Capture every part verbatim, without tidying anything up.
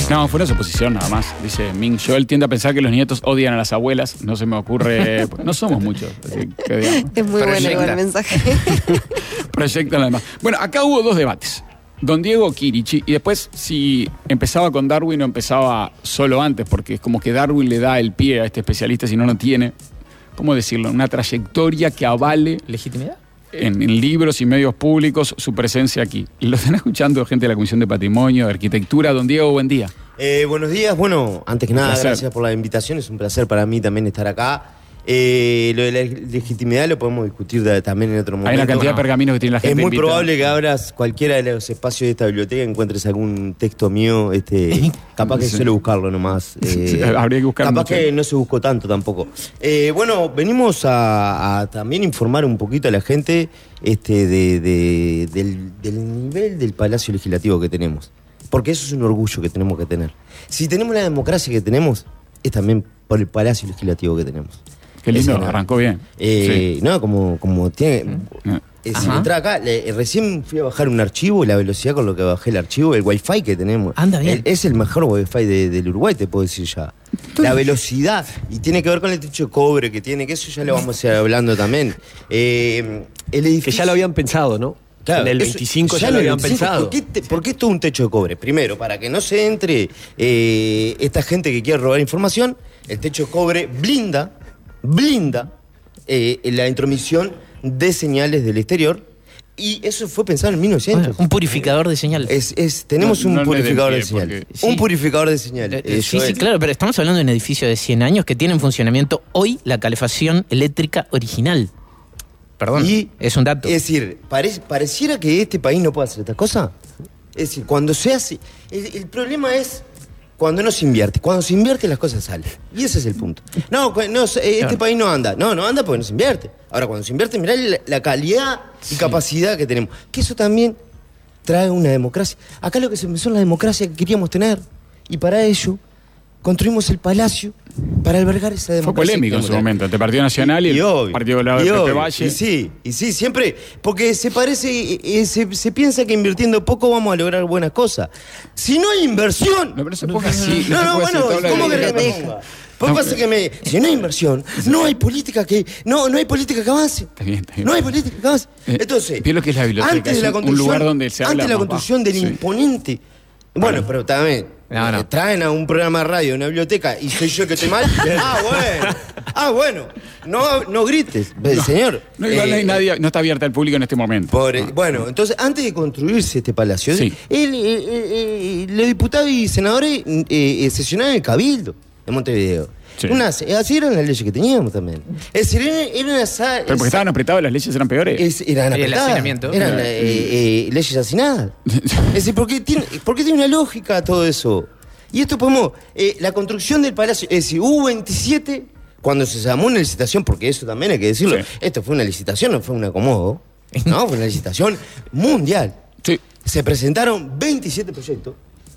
No, fue una suposición nada más, dice Ming. Joel tiende a pensar que los nietos odian a las abuelas. No se me ocurre. No somos muchos. Así que, digamos, es muy bueno igual el mensaje. Proyectan además. Bueno, acá hubo dos debates. Don Diego Chirichi, y después si empezaba con Darwin o empezaba solo antes, porque es como que Darwin le da el pie a este especialista, si no, no tiene, ¿cómo decirlo? Una trayectoria que avale ¿legitimidad? En, en libros y medios públicos su presencia aquí. Lo están escuchando gente de la Comisión de Patrimonio, de Arquitectura. Don Diego, buen día. Eh, buenos días. Bueno, antes que Un nada, placer. gracias por la invitación. Es un placer para mí también estar acá. Eh, lo de la legitimidad lo podemos discutir de, también en otro momento. Hay una cantidad de pergaminos que tiene la gente. Es muy invitada. probable que abras cualquiera de los espacios de esta biblioteca y encuentres algún texto mío. Este, capaz que Sí. suele buscarlo nomás. Eh, Sí, habría que buscar Capaz mucho. que no se buscó tanto tampoco. Eh, bueno, venimos a, a también informar un poquito a la gente este, de, de, del, del nivel del Palacio Legislativo que tenemos. Porque eso es un orgullo que tenemos que tener. Si tenemos la democracia que tenemos, es también por el Palacio Legislativo que tenemos. Qué lindo, Ese, no. arrancó bien. Eh, Sí. No, como, como tiene. Ah. Eh, si Ajá. entra acá, le- eh, recién fui a bajar un archivo y la velocidad con lo que bajé el archivo, el wifi que tenemos. Anda bien. el- es el mejor wifi de- del Uruguay, te puedo decir ya. La velocidad, y tiene que ver con el techo de cobre que tiene, que eso ya lo vamos a ir hablando también. Eh, el edificio. Que ya lo habían pensado, ¿no? Claro, en el eso- veinticinco ya, en lo el habían veinticinco, pensado. ¿Por qué, te- por qué esto es un techo de cobre? Primero, para que no se entre eh, esta gente que quiere robar información, el techo de cobre blinda, blinda eh, la intromisión de señales del exterior. Y eso fue pensado en mil novecientos. Un purificador de señal. Es, es, tenemos No- un no le purificador den de pie, señal. porque- Sí. Un purificador de señal. Eh, eh, sí, sí, Joel. claro, pero estamos hablando de un edificio de cien años que tiene en funcionamiento hoy la calefacción eléctrica original. Perdón, Y, es un dato. Es decir, pare- pareciera que este país no puede hacer esta cosa. Es decir, cuando se hace. El, el problema es cuando no se invierte. Cuando se invierte, las cosas salen. Y ese es el punto. No, cu- no, eh, este Claro. país no anda. No, no anda porque no se invierte. Ahora, cuando se invierte, mirá la, la calidad y capacidad que tenemos. Que eso también trae una democracia. Acá lo que se empezó es la democracia que queríamos tener. Y para ello, construimos el palacio para albergar esa Fue democracia. polémico en que su queremos momento, entre Partido Nacional y, el obvio, Partido Lado de y Pepe obvio, Valle. Y sí, y sí, siempre, porque se parece, eh, eh, se, se piensa que invirtiendo poco vamos a lograr buenas cosas. Si no hay inversión. No, pero no se ponga así. No, se no, puede hacer bueno, tabla de ¿cómo que dibujo. me ponga? Pues pasa que me. Si no hay inversión, no hay política que. No, no hay política que avance. Está bien, está bien. No hay política que avance. Eh, Entonces. vi lo que es la biblioteca, Antes es de la un- un construcción. lugar donde se habla Antes de la más construcción bajo. del Sí. imponente. Bueno, pero también. No, no. eh, Traen a un programa de radio, una biblioteca, y soy yo el que estoy mal. Ah, bueno. Ah, bueno. No, no grites, señor. No, igual no hay Eh, nadie, no está abierta al público en este momento. Pobre- Ah. Bueno, entonces, antes de construirse este palacio, Sí. el, eh, eh, eh, los diputados y senadores eh, eh, sesionaron en el Cabildo de Montevideo. Sí. Unas- así eran las leyes que teníamos también. Es decir, eran, eran esa- Pero porque estaban apretados, las leyes eran peores. es- eran El apretadas, hacinamiento. eran eh, eh, leyes hacinadas. Es decir, porque tiene, porque tiene una lógica todo eso. Y esto podemos. eh, la construcción del palacio. Es decir, hubo veintisiete cuando se llamó una licitación, porque eso también hay que decirlo. Sí. Esto fue una licitación, no fue un acomodo. No, fue una licitación mundial. Sí. Se presentaron veintisiete proyectos.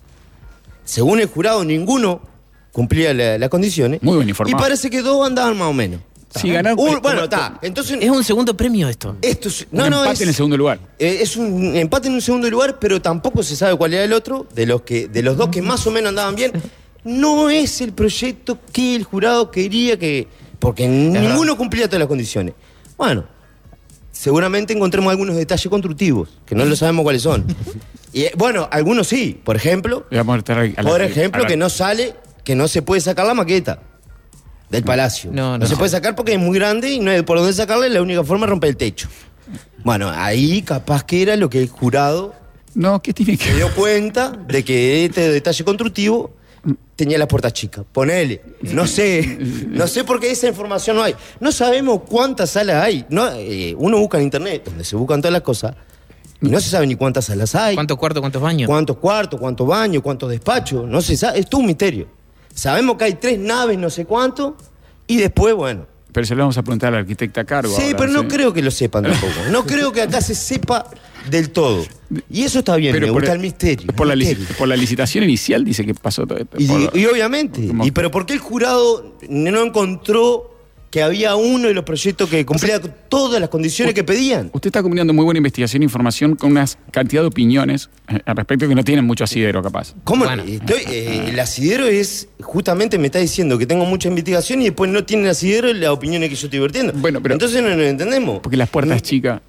Según el jurado, ninguno cumplía la- las condiciones. Muy bien informado. Y parece que dos andaban más o menos. Sí, ganaron- Un- eh, bueno, como- está. Entonces. Es un segundo premio esto. Esto es, Un no, no, empate es, en el segundo lugar. eh, es un empate en un segundo lugar, pero tampoco se sabe cuál era el otro. De los que, de los dos que más o menos andaban bien, no es el proyecto que el jurado quería que. Porque ninguno cumplía todas las condiciones. Bueno, seguramente encontremos algunos detalles constructivos, que no lo sabemos cuáles son. Y eh, bueno, algunos sí. Por ejemplo, Y vamos a estar a la- por ejemplo, a la- que no sale, que no se puede sacar la maqueta del palacio. No, No, no. se puede sacar porque es muy grande y no hay por dónde sacarle, la única forma es romper el techo. Bueno, ahí capaz que era lo que el jurado No, ¿qué tiene que se dio cuenta de que este detalle constructivo tenía las puertas chicas. Ponele. No sé. No sé por qué esa información no hay. No sabemos cuántas salas hay. No, eh, uno busca en internet, donde se buscan todas las cosas, y no se sabe ni cuántas salas hay. ¿Cuántos cuartos, cuántos baños? ¿Cuántos cuartos, cuántos baños, cuántos despachos? No se sabe, es todo un misterio. Sabemos que hay tres naves, no sé cuánto, y después, bueno. Pero se lo vamos a preguntar al arquitecta a cargo. Sí, ahora, pero no sí. creo que lo sepan tampoco. No creo que acá se sepa del todo. Y eso está bien, Pero me por gusta el- el misterio. Por la, el lici- misterio. por la licitación inicial dice que pasó todo esto. Y, Por- y obviamente. como- Y pero ¿por qué el jurado no encontró que había uno de los proyectos que cumplía todas las condiciones que pedían. Usted está combinando muy buena investigación e información con una cantidad de opiniones eh, al respecto que no tienen mucho asidero, capaz. ¿Cómo? Bueno. Estoy, eh, el asidero es, justamente me está diciendo que tengo mucha investigación y después no tiene asidero las opiniones que yo estoy vertiendo. Bueno, pero- Entonces no nos entendemos. Porque las puertas chicas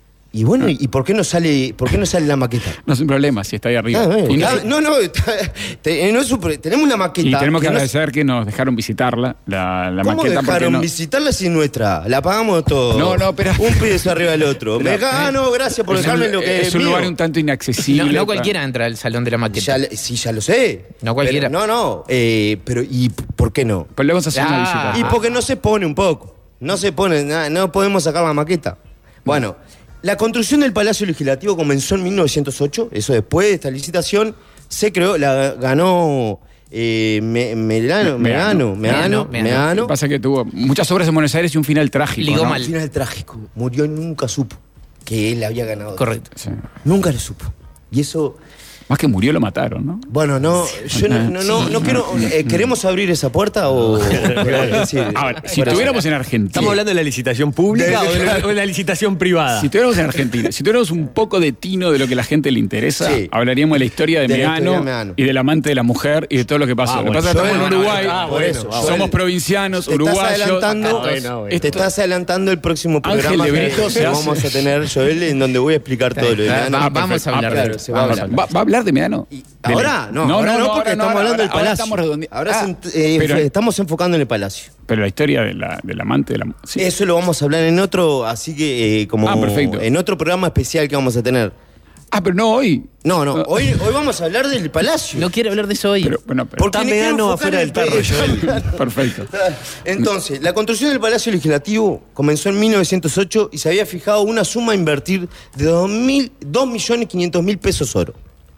Y bueno, ¿y por qué no sale, por qué no sale la maqueta? no es un problema si está ahí arriba. Ah, bueno, y, no, ah, no, no, está- te- no es un pro- tenemos una maqueta. y tenemos que no- agradecer que nos dejaron visitarla, la, la ¿Cómo maqueta. porque dejaron no- visitarla si es nuestra? La pagamos todo. No, no, pero- Un piso arriba del otro. Me Pero- gano, gracias por es dejarme un, lo que es es un mío. lugar un tanto inaccesible. No, no para- cualquiera entra al salón de la maqueta. Ya, le- sí, ya lo sé. No cualquiera. Pero- no, no. eh, pero, ¿y p- por qué no? Pero le vamos a hacer una Ah. visita. Y porque no se pone un poco. No se pone, na- no podemos sacar la maqueta. Bueno, la construcción del Palacio Legislativo comenzó en mil novecientos ocho. Eso después de esta licitación se creó, la ganó eh, Me- Melano, Me- Meano, Meano, Meano, Meano. Meano. Lo que pasa es que tuvo muchas obras en Buenos Aires y un final trágico. Ligó ¿no? mal. Al final trágico. Murió y nunca supo que él había ganado. Correcto. Sí. Nunca lo supo. Y eso, Más que murió, lo mataron, ¿no? bueno, no, yo no, no, no, no quiero. eh, ¿Queremos abrir esa puerta o.? Es decir, Ahora, si fuera- estuviéramos en Argentina. ¿Estamos hablando de la licitación pública De- o de la, o de la licitación privada? Si estuviéramos en Argentina, si tuviéramos un poco de tino de lo que a la gente le interesa, Sí. hablaríamos de la historia de, De la historia Meano, de Meano. y del amante de la mujer y de todo lo que pasó. Ah, lo que bueno. pasa es que Joel, estamos en bueno, Uruguay, ah, por bueno, eso, ah, somos Joel, provincianos, te estás uruguayos. adelantando, Ah, bueno, bueno. te estás adelantando el próximo Ángel programa de que, Brito que se vamos hace- a tener, Joel, en donde voy a explicar todo lo de Ah, Meano. va- vamos a hablar de claro, eso. se va a Vamos a hablar. ¿Va, va a hablar de Meano? Y- De la- ahora no, ahora no, porque ahora no, estamos ahora- hablando del ahora Palacio. estamos redonde- Ahora Ah, se- eh, pero- estamos enfocando en el Palacio. Pero la historia de la, del amante de la sí. Eso lo vamos a hablar en otro, así que eh, como Ah, perfecto. en otro programa especial que vamos a tener. Ah, pero no hoy. No, no, hoy, hoy vamos a hablar del Palacio. No quiero hablar de eso hoy. Pero, bueno, pero- Porque Está me quiero Meano enfocar afuera en del el tarro, país. Perfecto. Entonces, la construcción del Palacio Legislativo comenzó en mil novecientos ocho y se había fijado una suma a invertir de dos millones quinientos mil pesos oro.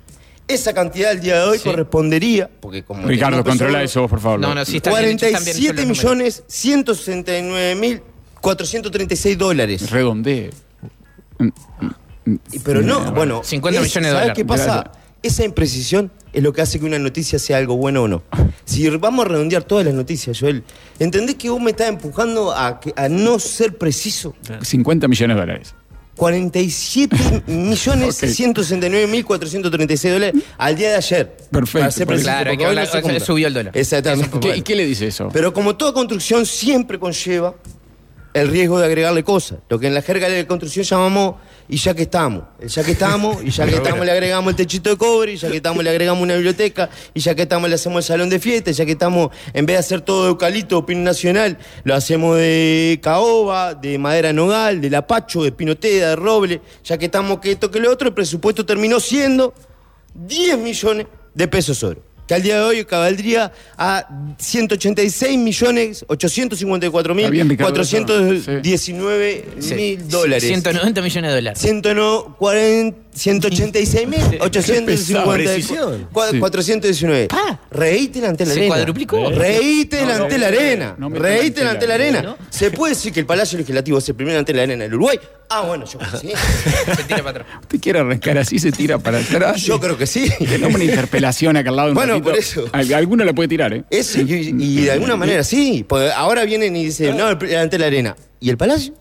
Esa cantidad al día de hoy Sí. correspondería, porque como Ricardo, tenemos peso controla oro, eso vos, por favor. No, no, sí está bien cuarenta hecho, y están bien hechos siete los números. millones ciento sesenta y nueve mil cuatrocientos treinta y seis dólares. Redondee. Y- Pero no, bueno, cincuenta millones de ¿sabes dólares. qué pasa? Gracias. Esa imprecisión es lo que hace que una noticia sea algo bueno o no. Si vamos a redondear todas las noticias, Joel, ¿entendés que vos me estás empujando a, que- a no ser preciso? cincuenta millones de dólares. cuarenta y siete millones ciento sesenta y nueve mil cuatrocientos treinta y seis dólares al día de ayer. Perfecto, Para ser preciso, Claro, porque que hoy ahora- no se ahora compra. subió el dólar. Exactamente. ¿Qué- ¿Y qué le dice eso? Pero como toda construcción siempre conlleva el riesgo de agregarle cosas. Lo que en la jerga de construcción llamamos y ya que estamos. El ya que estamos, y ya que estamos le agregamos el techito de cobre, y ya que estamos le agregamos una biblioteca, y ya que estamos le hacemos el salón de fiesta, y ya que estamos, en vez de hacer todo de eucalipto o pino nacional, lo hacemos de caoba, de madera nogal, de lapacho, de pinoteda, de roble, ya que estamos que esto que lo otro, el presupuesto terminó siendo diez millones de pesos oro. Que al día de hoy valdría a ciento ochenta y seis millones ochocientos cincuenta y cuatro mil Está bien, Ricardo, cuatrocientos diecinueve Sí. mil dólares. ciento noventa millones de dólares. ciento ochenta y seis mil ochocientos cincuenta y cuatro, Sí. cuatrocientos diecinueve. Pa. Reíte delante de la ¿Se arena. cuadruplicó? Reíte No, delante no, de la arena. no me Reíte delante de la arena. ¿no? ¿Se puede decir que el Palacio Legislativo es el primero delante de la arena del Uruguay? Ah, bueno, yo creo que sí. Se tira para atrás. Usted quiere arrancar así, se tira para atrás. Yo creo que sí. Tenemos una interpelación acá al lado. Un Bueno, ratito. por eso. Al- Alguno la puede tirar, ¿eh? Eso, y, y de alguna manera sí. Porque ahora vienen y dicen, no, el- delante de la arena. ¿Y el Palacio?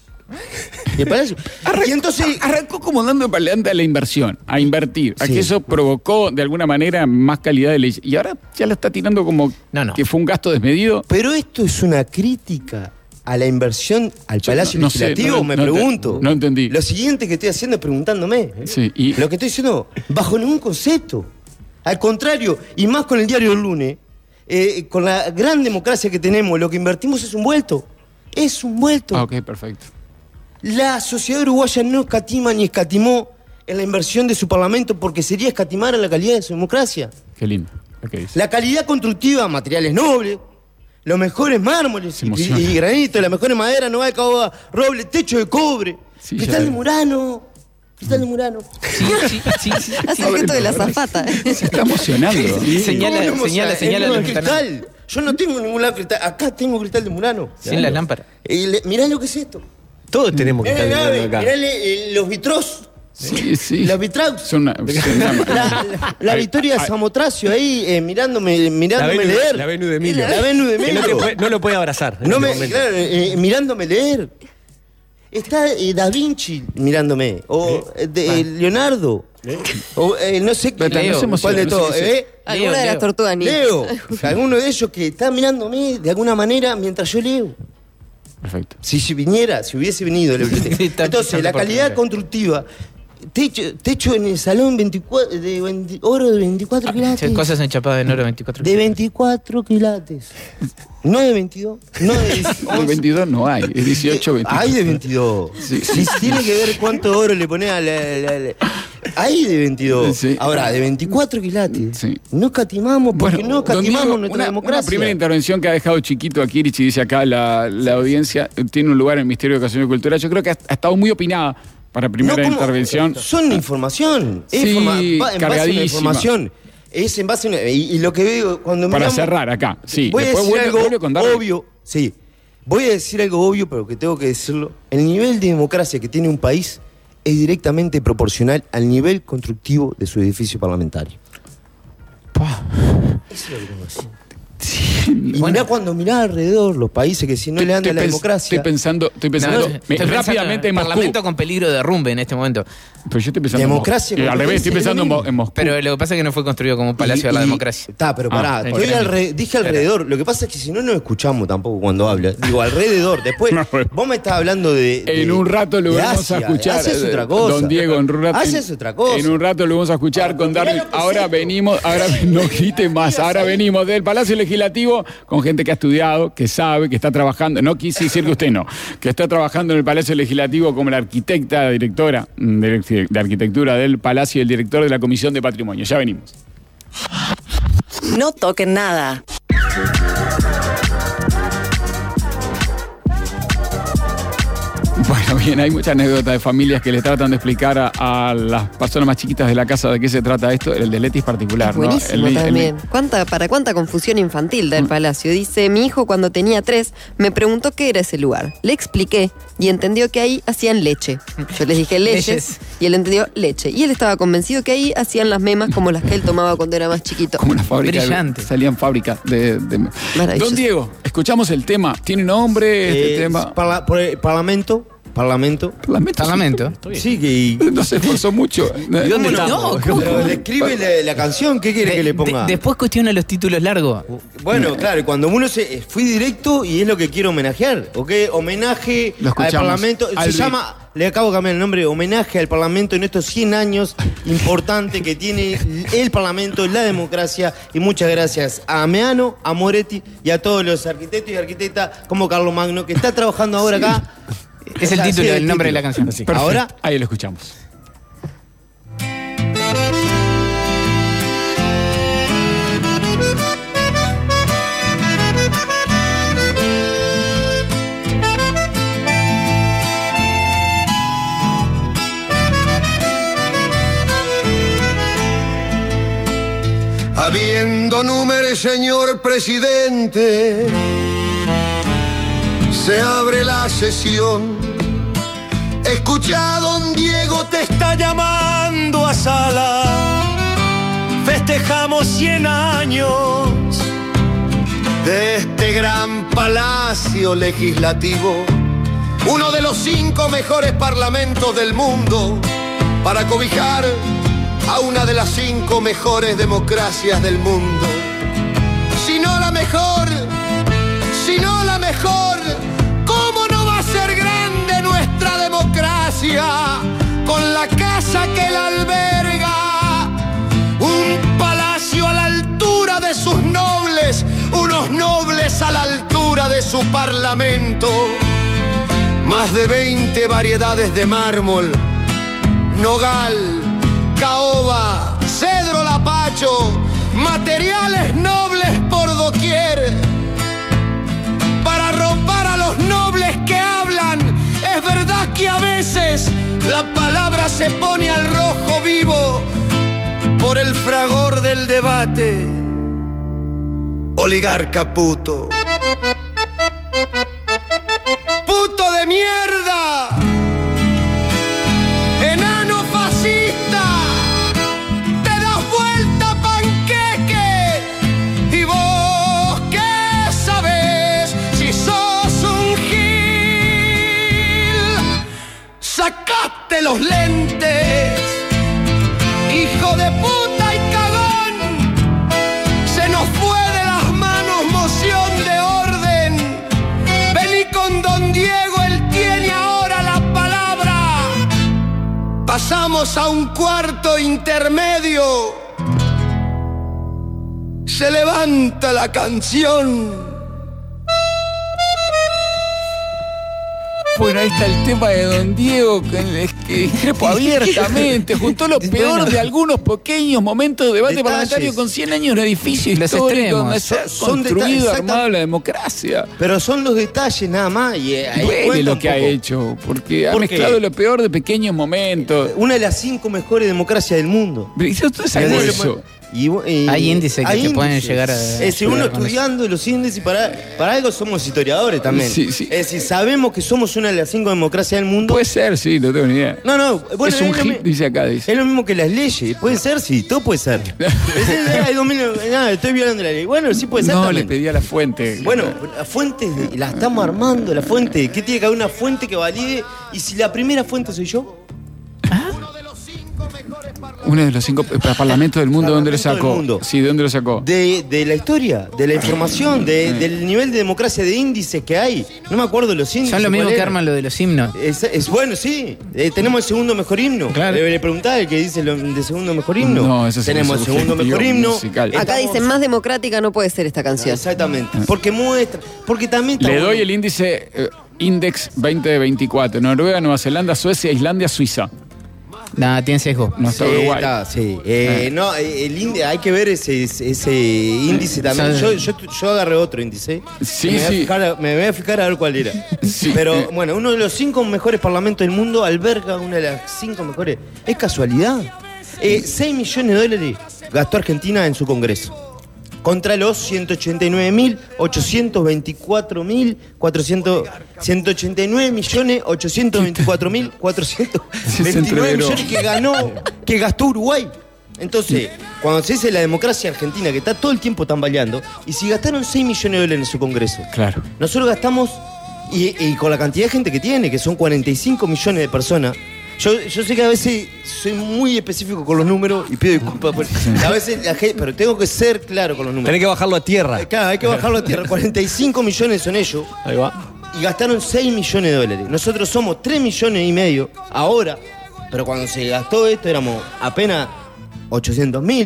¿Y el Palacio? Y entonces. Arrancó como dando para adelante a la inversión, a invertir, a Sí. que eso provocó de alguna manera más calidad de ley. Y ahora ya la está tirando como No, no. que fue un gasto desmedido. Pero esto es una crítica a la inversión al Yo Palacio no- no sé, Legislativo, no- me no te- pregunto. no entendí. Lo siguiente que estoy haciendo es preguntándome. ¿eh? Sí, y- Lo que estoy diciendo, bajo ningún concepto. Al contrario, y más con el diario del lunes, eh, con la gran democracia que tenemos, lo que invertimos es un vuelto. Es un vuelto. Ah, ok, perfecto. La sociedad uruguaya no escatima ni escatimó en la inversión de su parlamento porque sería escatimar en la calidad de su democracia. Qué lindo lo que dice. La calidad constructiva, materiales nobles, los mejores mármoles Se y, emociona. y granitos, la mejor madera, no hay caoba, roble, techo de cobre, Sí, cristal ya- de Murano, cristal de Murano. Sí, sí, sí, sí. Hace el gesto de la azafata. Se está emocionando. Señala, ¿Cómo no señala, emociona? señala Es lo un que están- cristal. Yo no tengo ningún lado cristal. Acá tengo cristal de Murano. Sin la lámpara. Y le- mirá lo que es esto. Todos tenemos que Mirá, estar mirá, viendo acá. mirá le- eh, los vitros Sí, sí. La Vitraux. Son una- son una- La, la- la Victoria Ay, Samotracio ahí eh, mirándome, mirándome Venus- leer. la Venus de Emilio. La Venus de Que no, te Emilio. puede- no lo puede abrazar. en No este me, momento. claro, eh, mirándome leer. Está eh, Da Vinci mirándome. O eh, de, eh, Leonardo. O eh, no sé qué. Pero no se cuál de emocione, no todo. sé qué ¿eh? Alguna Leo, de las Leo. tortugas ninja. Leo. Alguno de ellos que está mirándome de alguna manera mientras yo leo. Perfecto. Si, si viniera, si hubiese venido la biblioteca. Está Entonces, pisando la por calidad primera. constructiva. Techo, techo en el salón veinticuatro, de veinte oro de veinticuatro quilates. Cosas enchapadas en oro veinticuatro. De veinticuatro quilates. No de veintidós. No de De once. veintidós no hay, es dieciocho, veintidós. Hay de veintidós. Sí. Sí, tiene que ver cuánto oro le pone a la. la- la- Hay de veintidós. Sí. Ahora, de veinticuatro quilates. Sí. No escatimamos porque no don escatimamos Diego, nuestra una, democracia. una primera intervención que ha dejado chiquito a Kirich y dice acá la, la audiencia, eh, tiene un lugar en el Ministerio de Educación y Cultura. Yo creo que ha, ha estado muy opinada para primera No, ¿cómo? intervención. Son información. Es Sí, informa- va en base a una cargadísima. información. Es en base a una, y, y lo que veo cuando Para miramos- cerrar acá, sí. Voy a Después decir vuelve- algo vuelve con Darwin. obvio. Sí. Voy a decir algo obvio, pero que tengo que decirlo. El nivel de democracia que tiene un país es directamente proporcional al nivel constructivo de su edificio parlamentario. Pa. Eso es lo que tengo que decir. Sí, Y mirá cuando mirá alrededor los países que si no le dan a estoy la pens- democracia. Estoy pensando, estoy pensando No, me- estoy pensando rápidamente en en Moscú. Parlamento con peligro de derrumbe en este momento. Pero yo estoy pensando Democracia en Moscú. con Al revés, estoy potencia, pensando en, es lo Mo- en Moscú. Pero lo que pasa es que no fue construido como un palacio de la democracia. Está, pero pará. Ah, yo sí. alre- dije alrededor. Lo que pasa es que si no, no escuchamos tampoco cuando habla. Digo, alrededor. Después, No, bueno. vos me estás hablando de. de- En un rato lo de vamos Asia. a escuchar. Asia es eh, otra cosa. Don Diego, en un rato. Asia es otra cosa. En un rato lo vamos a escuchar Ah, con mirá Darwin. lo que es Ahora esto. venimos, ahora no grite más. Ahora venimos del Palacio Legislativo con gente que ha estudiado, que sabe, que está trabajando. No quise decir que usted no, que está trabajando en el Palacio Legislativo como la arquitecta, directora mm, de, de arquitectura del Palacio y el director de la Comisión de Patrimonio. Ya venimos. No toquen nada. Bueno, bien, hay muchas anécdotas de familias que le tratan de explicar a, a las personas más chiquitas de la casa de qué se trata esto. El de Leti es particular, ¿no? Buenísimo El- el- también. ¿Cuánta, ¿Para cuánta confusión infantil del palacio? Dice, mi hijo cuando tenía tres me preguntó qué era ese lugar. Le expliqué y entendió que ahí hacían leche. Yo les dije leches, Leyes. y él entendió leche. Y él estaba convencido que ahí hacían las memas como las que él tomaba cuando era más chiquito. Como una fábrica. de- Brillante. salían fábricas de, de- Maravilloso. Don Diego, escuchamos el tema. ¿Tiene nombre este Eh, tema? parla- por el parlamento. Parlamento. Parlamento. Parlamento. Sí, que. No se esforzó mucho. ¿Y dónde No, estamos? ¿cómo? pero describe la, la canción, ¿qué quiere que le ponga? De- después cuestiona los títulos largos. Bueno, claro, y cuando uno se. eh, Fui directo y es lo que quiero homenajear, ¿ok? Homenaje Lo al escuchamos. Parlamento. Se Albi. llama. Le acabo de cambiar el nombre, homenaje al Parlamento en estos cien años importante que tiene el Parlamento, la democracia. Y muchas gracias a Meano, a Moretti y a todos los arquitectos y arquitectas como Carlos Magno, que está trabajando ahora acá. Es el Así título, es el nombre de la canción. Perfecto. Ahora. Ahí lo escuchamos. Habiendo número, señor presidente, se abre la sesión. Escucha, don Diego te está llamando a sala. Festejamos cien años de este gran palacio legislativo, uno de los cinco mejores parlamentos del mundo, para cobijar a una de las cinco mejores democracias del mundo. Si no la mejor, si no la mejor, ¿cómo no va a ser grande nuestra democracia con la casa que la alberga? Un palacio a la altura de sus nobles, unos nobles a la altura de su parlamento. Más de veinte variedades de mármol, nogal, caoba, cedro lapacho, materiales nobles por doquier, para arropar a los nobles que hablan. Es verdad que a veces la palabra se pone al rojo vivo por el fragor del debate. Oligarca puto, puto de mierda, enano fascista, pasamos a un cuarto intermedio. Se levanta la canción. Bueno, ahí está el tema de Don Diego, que, que discrepo abiertamente. Juntó lo peor Bueno. de algunos pequeños momentos de debate Detalles. parlamentario con cien años de edificio Los histórico extremos. donde se ha Son construido, detalles, armado la democracia. Pero son los detalles nada más. Y eh, ahí Duele cuenta lo un que ha poco. hecho, porque ha ¿Por qué? mezclado lo peor de pequeños momentos. Una de las cinco mejores democracias del mundo. Pero ¿y tú sabes Y- eso? y- y- Hay índices que hay te pueden índices. llegar a Es decir, uno ayudar con estudiando los índices, para, para algo somos historiadores también. Sí, sí. Es decir, sabemos que somos una de las cinco democracias del mundo. Puede ser, sí, no tengo ni idea. No, no, bueno, es un lo hit, mi- dice acá, dice. Es lo mismo que las leyes. Puede ser, sí, todo puede ser. Es decir, ay, dos mil, nada, estoy violando la ley. Bueno, sí puede ser No, también. le pedí a la fuente. Bueno, la fuente la estamos armando, la fuente. ¿Qué tiene que haber una fuente que valide? Y si la primera fuente soy yo, Uno de los cinco eh, parlamentos del mundo, ¿dónde lo Parlamento sacó? del mundo. Sí, ¿de dónde lo sacó? de, de la historia, de la información, de- del nivel de democracia de índices que hay. No me acuerdo los índices. Son lo mismo ¿cuál que era? arman lo de los himnos. Es, es bueno, sí. Eh, tenemos el segundo mejor himno. Claro. Le, le preguntaba el que dice lo de segundo mejor himno. No, eso sí Tenemos es el segundo subjetivo mejor himno. musical. Acá Estamos- dice, más democrática no puede ser esta canción. Exactamente. Porque muestra. Porque también está Le doy bueno. el índice eh, Index veinte veinticuatro. Noruega, Nueva Zelanda, Suecia, Islandia, Suiza. Nada, tiene sesgo. No está Sí, Uruguay. está, sí. Eh, No, eh, el índice, hay que ver ese, ese, ese índice también. Yo, yo, yo agarré otro índice. Sí, me, voy a sí. fijar, me voy a fijar a ver cuál era. Sí. Pero bueno, uno de los cinco mejores parlamentos del mundo alberga una de las cinco mejores. ¿Es casualidad? Eh, seis millones de dólares gastó Argentina en su Congreso. Contra los ciento ochenta y nueve mil ochocientos veinticuatro mil cuatrocientos ciento ochenta y nueve millones ochocientos veinticuatro mil cuatrocientos veintinueve entreveró. millones que ganó, que gastó Uruguay. Entonces, cuando se dice la democracia argentina que está todo el tiempo tambaleando, y si gastaron seis millones de dólares en su Congreso, Claro. nosotros gastamos, y, y con la cantidad de gente que tiene, que son cuarenta y cinco millones de personas, yo, yo sé que a veces soy muy específico con los números y pido disculpas por a veces la gente, pero tengo que ser claro con los números. Tenés que bajarlo a tierra. Eh, Claro, hay que bajarlo a tierra. cuarenta y cinco millones son ellos Ahí va. y gastaron seis millones de dólares. Nosotros somos tres millones y medio ahora, pero cuando se gastó esto éramos apenas ochocientos mil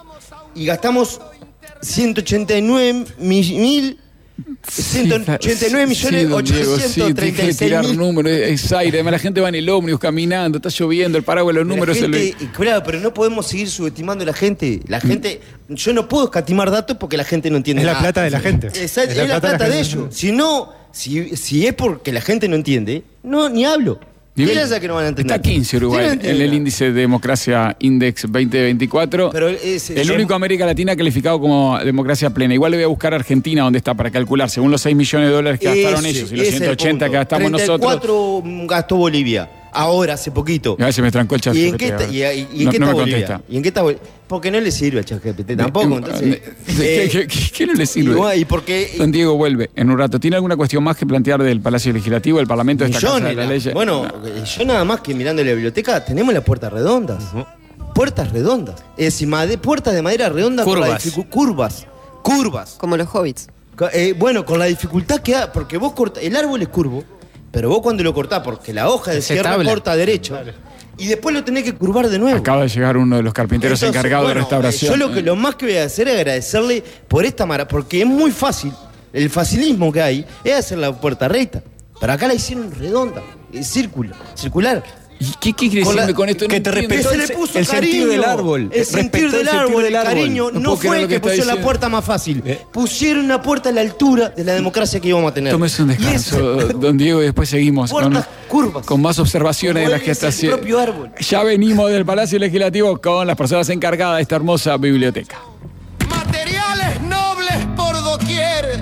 y gastamos ciento ochenta y nueve mil ciento ochenta y nueve millones Sí, don Diego, sí, ochocientos treinta deje y de seis tirar mil. números, es aire. Además, la gente va en el ómnibus caminando, está lloviendo, el paraguas de los números La se gente, le... claro, pero no podemos seguir subestimando a la gente. La gente, yo no puedo escatimar datos porque la gente no entiende Es la nada. plata de la gente. Exacto, es la plata de ellos. Si no, si, si es porque la gente no entiende, no, ni hablo. ¿Qué Nivel- les hace que no van a entender? Está quince Sí, no Uruguay en entienden el nada. índice de democracia Index veinte veinticuatro. Pero ese- el yo- único América Latina calificado como democracia plena. Igual le voy a buscar a Argentina donde está para calcular, según los seis millones de dólares que gastaron Ese- ellos y los ese es el ciento ochenta punto. que gastamos treinta y nosotros. cuatro gastó Bolivia. Ahora, hace poquito. Y a veces me trancó el chat. ¿Y en qué está, y, y- y en no, qué no está me Bolivia? contesta. ¿Y en qué está Bolivia? Porque no le sirve al ChatGPT tampoco, entonces. ¿Qué, eh, qué- qué- qué no le sirve? y bueno, y porque Don Diego vuelve en un rato. ¿Tiene alguna cuestión más que plantear del Palacio Legislativo, del Parlamento, de esta Casa de millones. la la- Ley? Bueno, eh, yo nada más que mirando la biblioteca, tenemos las puertas redondas. Puertas redondas. Es decir, made- puertas de madera redonda con la Curvas. dificu- curvas. Curvas. Como los hobbits. Co- eh, bueno, con la dificultad que da, porque vos cortás, el árbol es curvo, pero vos cuando lo cortás, porque la hoja de Es izquierda estable. corta a derecho, y después lo tenés que curvar de nuevo. Acaba de llegar uno de los carpinteros Entonces, encargados bueno, de restauración. Yo lo, que, lo más que voy a hacer es agradecerle por esta mara, porque es muy fácil. El facilismo que hay es hacer la puerta recta. Pero acá la hicieron redonda, es círculo, circular. ¿Y qué, qué quiere Con la- decirme con esto? No que te entiendo. respetó se el- le puso el cariño. sentido del árbol. El Respetó sentido el del sentido árbol, del el árbol. cariño. No No, puedo creer fue lo que que, está pusieron la diciendo. puerta más fácil. Eh. Pusieron una puerta a la altura de la democracia que íbamos a tener. Tómese un Y descanso, eso- don Diego, y después seguimos con, Puertas curvas. con más observaciones de las que Como está es el haciendo. propio árbol. Ya venimos del Palacio Legislativo con las personas encargadas de esta hermosa biblioteca. Materiales nobles por doquier.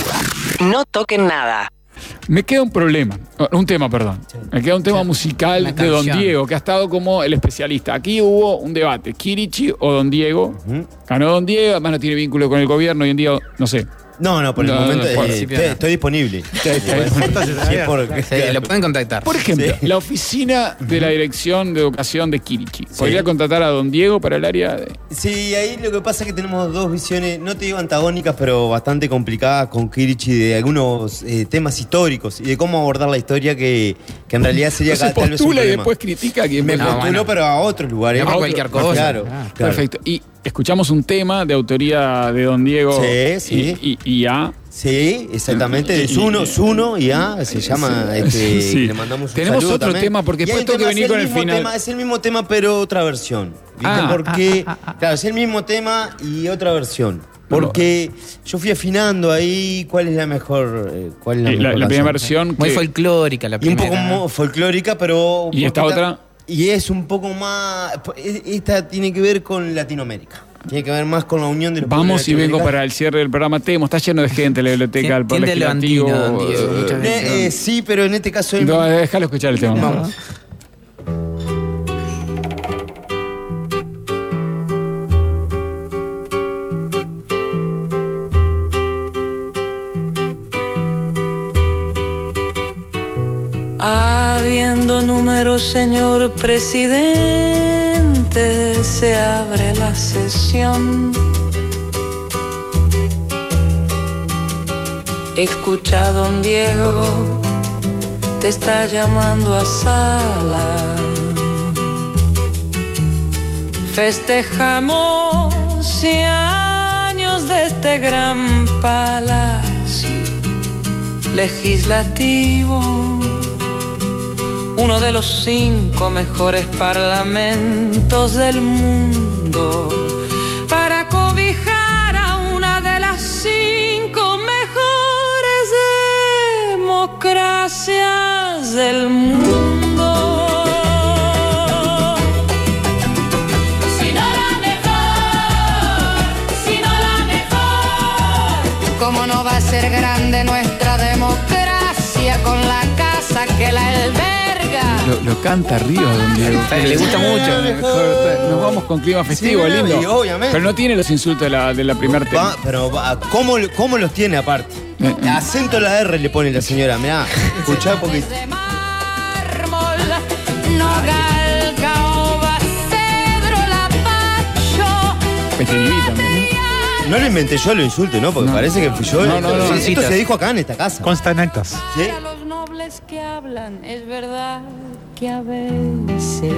No toquen nada. Me queda un problema, un tema, perdón. Me queda un tema musical Una de Don canción. Diego, que ha estado como el especialista. Aquí hubo un debate, Kirichi o Don Diego. Ganó Don Diego, además no tiene vínculo con el gobierno, hoy en día, no sé, No, no, por el No, momento no, por eh, principio estoy, no. estoy disponible. Sí, por- Sí, lo pueden contactar. Por ejemplo, la oficina de la Dirección de Educación de Kirichi. ¿Podría contratar a don Diego para el área de...? Sí, ahí lo que pasa es que tenemos dos visiones, no te digo antagónicas, pero bastante complicadas con Kirichi de algunos eh, temas históricos y de cómo abordar la historia que, que en realidad sería Se ca- tal vez un postula y problema. después critica a quien Me venga. No, postuló, bueno. pero a otros lugares. No por A cualquier otros- cosa. Claro, Ah, claro. Perfecto. Y escuchamos un tema de autoría de don Diego. Sí, sí. Y, y, y a... Sí, exactamente, de Y- Zuno, Zuno y A, se llama, este, Sí. le mandamos un Tenemos saludo otro también. tema, porque Y hay después un tengo que tema, venir es con el mismo final. tema, es el mismo tema, pero otra versión. ¿Viste? Ah, Porque, claro, es el mismo tema y otra versión. Porque yo fui afinando ahí cuál es la mejor, eh, cuál es la, Eh, la, mejor la primera canción. versión. Muy que- folclórica la Y un primera. poco mo- folclórica, pero... ¿Y esta poquita- otra? Y es un poco más... Esta tiene que ver con Latinoamérica. Tiene que ver más con la unión de los pueblos Vamos y vengo latinoamericanos. para el cierre del programa. Temo, está lleno de gente la biblioteca, el Poder Gente Legislativo. levantino, don Diego, eh, muchas veces. Eh, eh, sí, pero en este caso... el- No, déjalo escuchar el tema. por Vamos. favor. Habiendo números, señor presidente, se abre la sesión. Escucha, don Diego, te está llamando a sala. Festejamos cien años de este gran palacio legislativo, uno de los cinco mejores parlamentos del mundo, para cobijar a una de las cinco mejores democracias del mundo. Si no la mejor, si no la mejor, ¿cómo no va a ser grande nuestra democracia con la casa que la alberga? Lo, lo canta Río, don Diego. Le gusta mucho. Nos vamos con clima festivo, Sí, lindo. y obviamente. Pero no tiene los insultos de la, de la primera tema. Va, pero va, ¿cómo, ¿cómo los tiene aparte? Eh, eh. Acento a la R le pone la señora, mirá, escuchá porque... De mármol, nogal, caoba, cedro, lapacho, Petiriví también. No lo inventé yo, lo insulto, ¿no? Porque No. parece que fui yo. No, no, no. Esto Citas. se dijo acá en esta casa. Consta en actas. ¿Sí? a los nobles que hablan, es verdad que a veces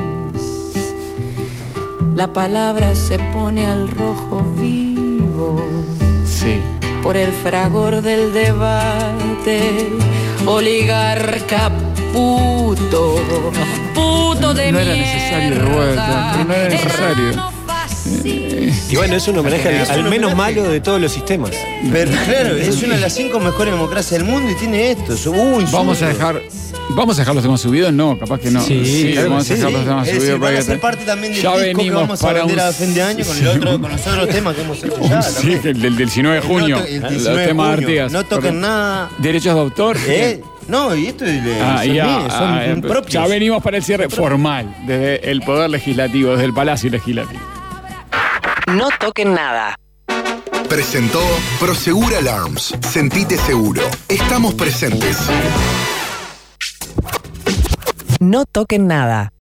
la palabra se pone al rojo vivo Sí. por el fragor del debate. Oligarca puto, puto de No era mierda. necesario de vuelta, pero no era necesario. Hermano fascista. Y bueno, es un homenaje al, Es al un menos homenaje. malo de todos los sistemas. Pero claro, es una de las cinco mejores democracias del mundo y tiene esto. Uh, insulto. Vamos a dejar. ¿Vamos a dejar los temas subidos? No, capaz que no. Sí, claro vamos que a dejar Sí, los temas es decir, subidos. van para a que ser te- parte también del Ya disco que venimos vamos a para vender un- a fin de año con, el otro, con los otros temas que hemos hecho ya Sí, también. el del, del diecinueve de junio. No to- el los diecinueve de temas de junio. Artigas. No toquen Correcto. nada. Derechos de autor. ¿Eh? No, y esto es de- Ah, son, ya, míos, son ah, eh, propios. ya venimos para el cierre formal, desde el Poder Legislativo, desde el Palacio Legislativo. No toquen nada. Presentó Prosegur Alarms. Sentite seguro. Estamos presentes. No toquen nada.